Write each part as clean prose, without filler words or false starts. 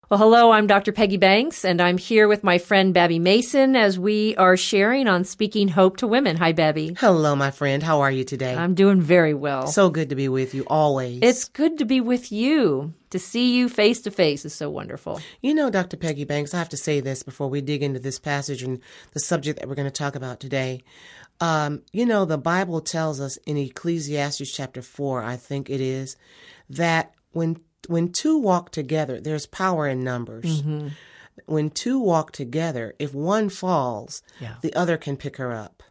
Well, hello, I'm Dr. Peggy Banks, and I'm here with my friend Babby Mason as we are sharing on Speaking Hope to Women. Hi, Babby. Hello, my friend. How are you today? I'm doing very well. So good to be with you, always. It's good to be with you. To see you face to face is so wonderful. You know, Dr. Peggy Banks, I have to say this before we dig into this passage and the subject that we're going to talk about today. The Bible tells us in Ecclesiastes chapter 4, I think it is, that when two walk together, there's power in numbers. Mm-hmm. When two walk together, if one falls, the other can pick her up.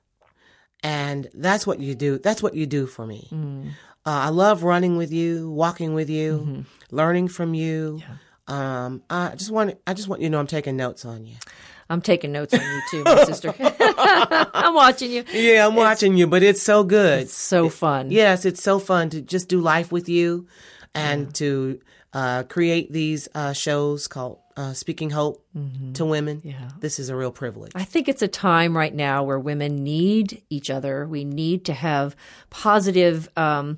And that's what you do. That's what you do for me. Mm. I love running with you, walking with you, learning from you. Yeah. I just want you to know I'm taking notes on you. I'm taking notes on you too, my sister. I'm watching you. Yeah, I'm watching you, but it's so good. It's so fun. Yes, it's so fun to just do life with you and to create these shows called Speaking Hope to Women. Yeah. This is a real privilege. I think it's a time right now where women need each other. We need to have positive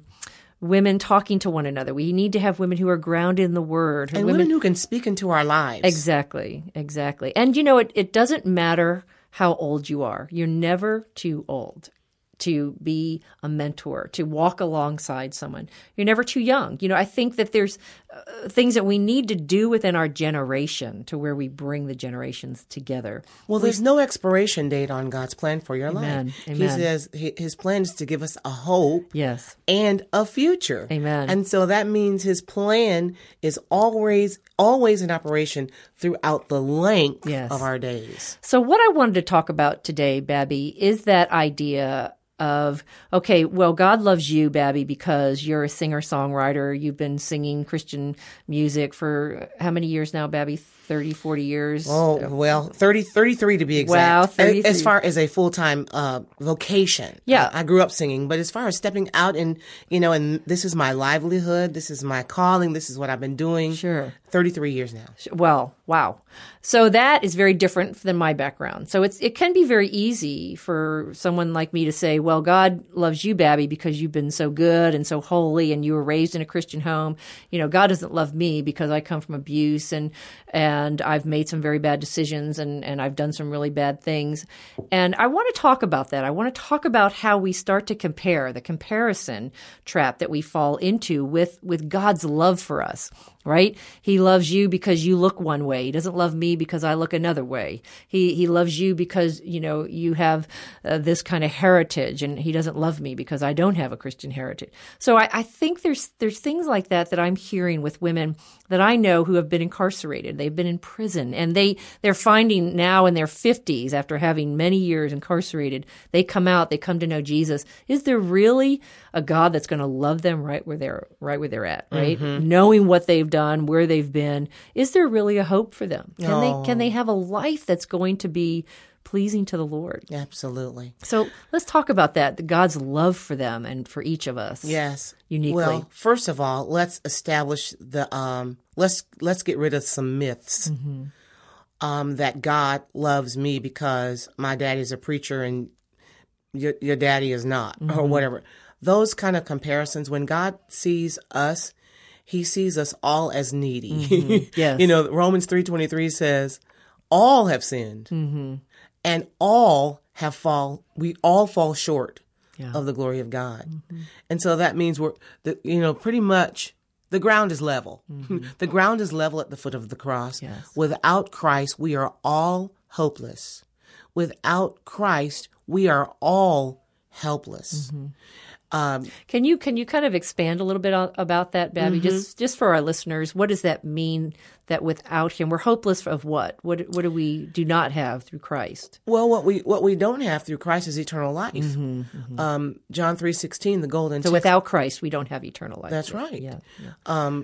women talking to one another. We need to have women who are grounded in the Word. And women who can speak into our lives. Exactly. And it doesn't matter how old you are. You're never too old to be a mentor, to walk alongside someone. You're never too young. I think that there's things that we need to do within our generation to where we bring the generations together. Well, there's no expiration date on God's plan for your life. Amen. He says his plan is to give us a hope and a future. Amen. And so that means his plan is always in operation throughout the length of our days. So what I wanted to talk about today, Babby, is that idea of, okay, well, God loves you, Babby, because you're a singer-songwriter. You've been singing Christian music for how many years now, Babby? 30, 40 years? Oh, well, 33 to be exact. Wow, 33. As far as a full-time vocation. Yeah. I grew up singing, but as far as stepping out and this is my livelihood, this is my calling, this is what I've been doing. Sure. 33 years now. Well, wow. So that is very different than my background. So it can be very easy for someone like me to say, well, God loves you, Babby, because you've been so good and so holy and you were raised in a Christian home. God doesn't love me because I come from abuse and I've made some very bad decisions and I've done some really bad things. And I want to talk about that. I want to talk about how we start to compare, the comparison trap that we fall into with God's love for us. Right? He loves you because you look one way. He doesn't love me because I look another way. He loves you because, you have this kind of heritage, and he doesn't love me because I don't have a Christian heritage. So I think there's things like that I'm hearing with women that I know who have been incarcerated. They've been in prison, and they're finding now in their 50s, after having many years incarcerated, they come out, they come to know Jesus. Is there really a God that's going to love them right where they're at, right? Mm-hmm. Knowing what they've done, where they've been, is there really a hope for them? Can they have a life that's going to be pleasing to the Lord? Absolutely. So let's talk about that, God's love for them and for each of us. Yes. Uniquely. Well, first of all, let's establish let's get rid of some myths. Mm-hmm. That God loves me because my daddy's a preacher and your daddy is not, or whatever. Those kind of comparisons, when God sees us, he sees us all as needy. Mm-hmm. Yes. Romans 3:23 says, all have sinned and we all fall short of the glory of God. Mm-hmm. And so that means pretty much the ground is level. Mm-hmm. The ground is level at the foot of the cross. Yes. Without Christ, we are all hopeless. Without Christ, we are all helpless. Mm-hmm. Can you kind of expand a little bit about that, Babby? Just for our listeners, what does that mean that without him we're hopeless of what? What do we do not have through Christ? Well, what we don't have through Christ is eternal life. Mm-hmm, mm-hmm. John 3:16, the golden. So without Christ, we don't have eternal life. That's right. Yeah. John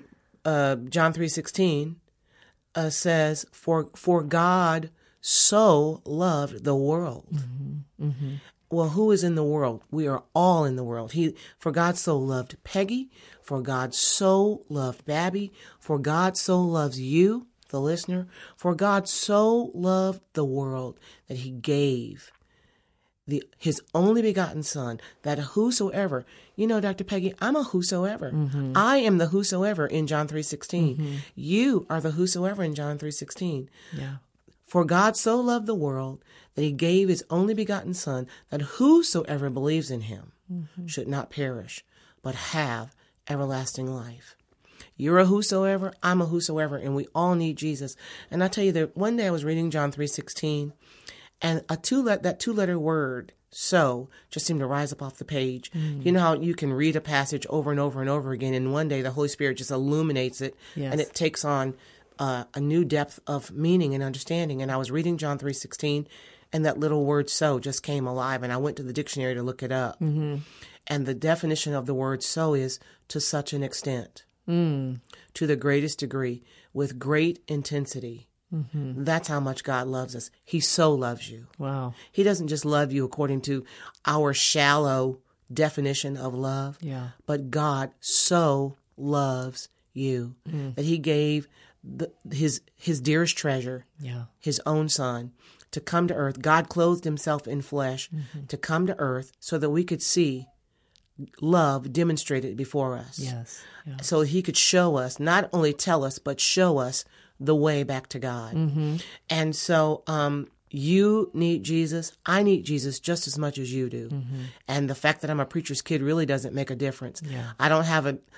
3:16 says, "For God so loved the world." Mm-hmm, mm-hmm. Well, who is in the world? We are all in the world. For God so loved Peggy, for God so loved Babby, for God so loves you, the listener, for God so loved the world that he gave his only begotten Son, that whosoever, Dr. Peggy, I'm a whosoever. I am the whosoever in John 3:16. You are the whosoever in John 3:16. Yeah. For God so loved the world that he gave his only begotten Son, that whosoever believes in him should not perish, but have everlasting life. You're a whosoever, I'm a whosoever, and we all need Jesus. And I tell you that one day I was reading John 3:16, and that two-letter word, so, just seemed to rise up off the page. You know how you can read a passage over and over and over again, and one day the Holy Spirit just illuminates it, and it takes on a new depth of meaning and understanding. And I was reading John 3:16, and that little word so just came alive, and I went to the dictionary to look it up. And the definition of the word so is to such an extent, to the greatest degree, with great intensity. That's how much God loves us. He so loves you. Wow. He doesn't just love you according to our shallow definition of love, but God so loves you that he gave his dearest treasure, his own Son, to come to earth. God clothed himself in flesh to come to earth so that we could see love demonstrated before us. Yes. Yeah. So he could show us, not only tell us, but show us the way back to God. And so you need Jesus. I need Jesus just as much as you do. And the fact that I'm a preacher's kid really doesn't make a difference. I don't have an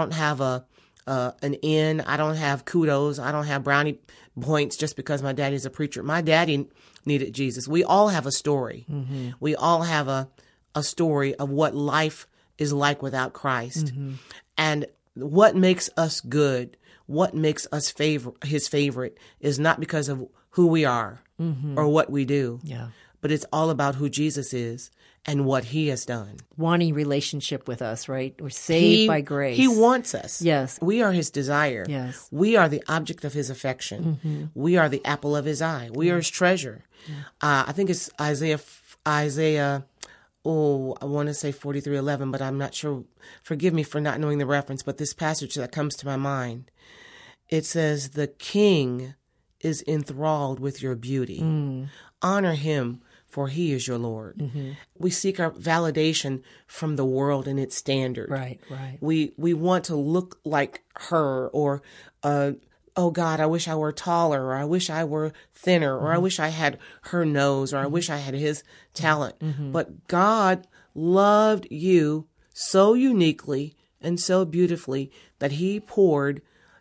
in. I don't have kudos. I don't have brownie points just because my daddy's a preacher. My daddy needed Jesus. We all have a story. We all have a story of what life is like without Christ. And what makes us good, what makes us his favorite, is not because of who we are or what we do, but it's all about who Jesus is and what he has done. Wanting relationship with us, right? We're saved by grace. He wants us. Yes. We are his desire. Yes. We are the object of his affection. We are the apple of his eye. We are his treasure. I think it's Isaiah, I want to say 43:11, but I'm not sure. Forgive me for not knowing the reference, but this passage that comes to my mind, it says, the king is enthralled with your beauty. Honor him, for he is your Lord. We seek our validation from the world and its standard. Right. We want to look like her, or, oh God, I wish I were taller, or I wish I were thinner, or I wish I had her nose, or I wish I had his talent. But God loved you so uniquely and so beautifully that he poured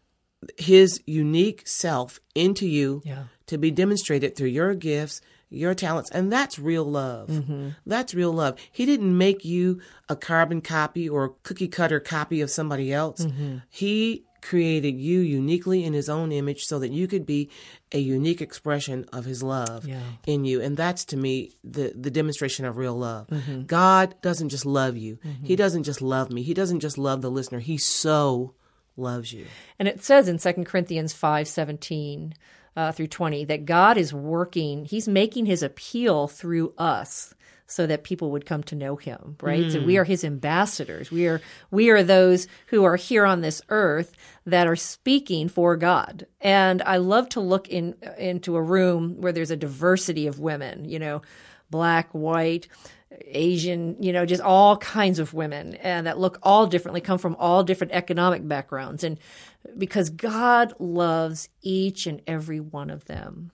his unique self into you to be demonstrated through your gifts, your talents. And that's real love. That's real love. He didn't make you a carbon copy or cookie cutter copy of somebody else. He created you uniquely in his own image so that you could be a unique expression of his love in you. And that's, to me, the demonstration of real love. God doesn't just love you. He doesn't just love me. He doesn't just love the listener. He so loves you. And it says in 2 Corinthians 5:17 through 20 that God is working, he's making his appeal through us so that people would come to know him, right? So we are his ambassadors. We are those who are here on this earth that are speaking for God. And I love to look into a room where there's a diversity of women, black, white, Asian, just all kinds of women, and that look all differently, come from all different economic backgrounds. And because God loves each and every one of them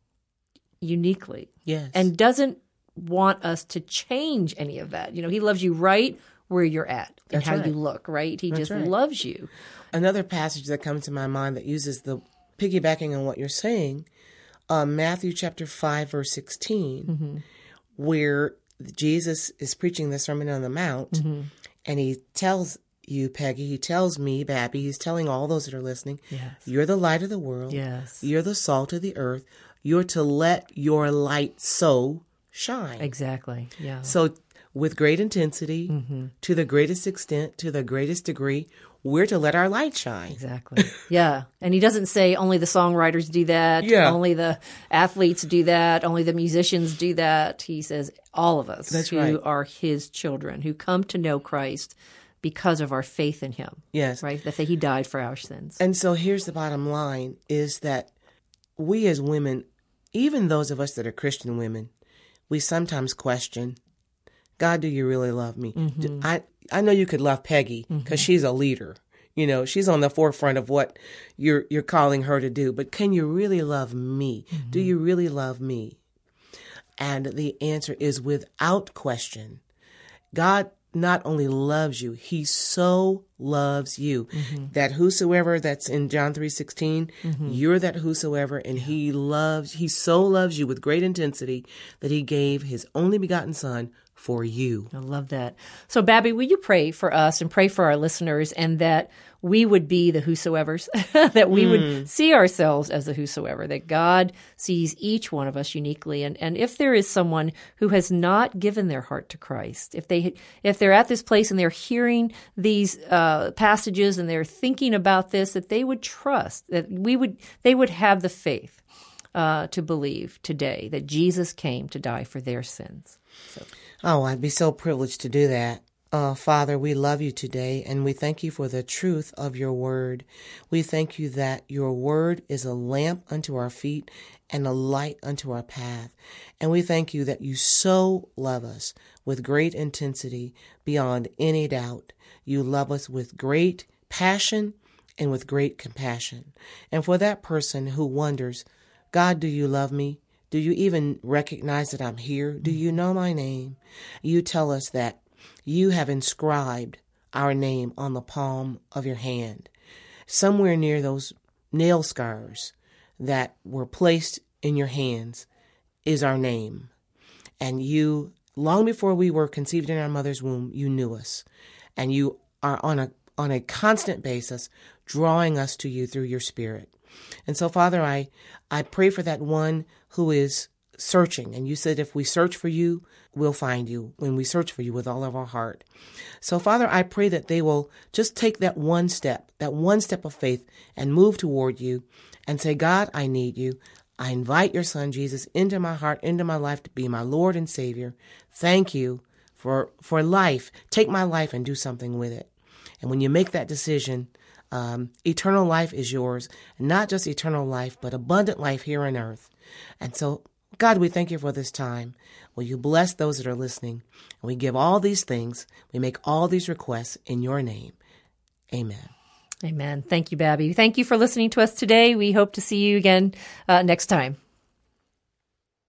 uniquely. Yes. And doesn't want us to change any of that. He loves you right where you're at and how you look, right? He just loves you. Another passage that comes to my mind that uses the piggybacking on what you're saying, Matthew chapter 5, verse 16, where Jesus is preaching the Sermon on the Mount, and he tells you, Peggy, he tells me, Babby, he's telling all those that are listening, you're the light of the world. Yes. You're the salt of the earth. You're to let your light so shine. Exactly. Yeah. So with great intensity, to the greatest extent, to the greatest degree, we're to let our light shine. Exactly. Yeah. And he doesn't say only the songwriters do that, only the athletes do that, only the musicians do that. He says all of us who are his children, who come to know Christ because of our faith in him. Yes. Right? That he died for our sins. And so here's the bottom line, is that we as women, even those of us that are Christian women, we sometimes question, God, do you really love me? I know you could love Peggy because she's a leader. You know, she's on the forefront of what you're calling her to do. But can you really love me? Do you really love me? And the answer is without question. God not only loves you, he so loves you. That whosoever, that's in John 3:16, you're that whosoever, and he so loves you with great intensity that he gave his only begotten son for you. I love that. So, Babby, will you pray for us and pray for our listeners, and that we would be the whosoevers, that we would see ourselves as the whosoever, that God sees each one of us uniquely. And if there is someone who has not given their heart to Christ, if they're at this place and they're hearing these passages and they're thinking about this, that they would trust, that they would have the faith to believe today that Jesus came to die for their sins. So. Oh, I'd be so privileged to do that. Father, we love you today, and we thank you for the truth of your word. We thank you that your word is a lamp unto our feet and a light unto our path. And we thank you that you so love us with great intensity beyond any doubt. You love us with great passion and with great compassion. And for that person who wonders, God, do you love me? Do you even recognize that I'm here? Do you know my name? You tell us that you have inscribed our name on the palm of your hand. Somewhere near those nail scars that were placed in your hands is our name. And you, long before we were conceived in our mother's womb, you knew us. And you are on a constant basis drawing us to you through your Spirit. And so, Father, I pray for that one who is searching. And you said if we search for you, we'll find you when we search for you with all of our heart. So, Father, I pray that they will just take that one step of faith and move toward you and say, God, I need you. I invite your son, Jesus, into my heart, into my life to be my Lord and Savior. Thank you for life. Take my life and do something with it. And when you make that decision, eternal life is yours, not just eternal life, but abundant life here on earth. And so, God, we thank you for this time. Will you bless those that are listening? And we give all these things, we make all these requests in your name. Amen. Amen. Thank you, Babby. Thank you for listening to us today. We hope to see you again next time.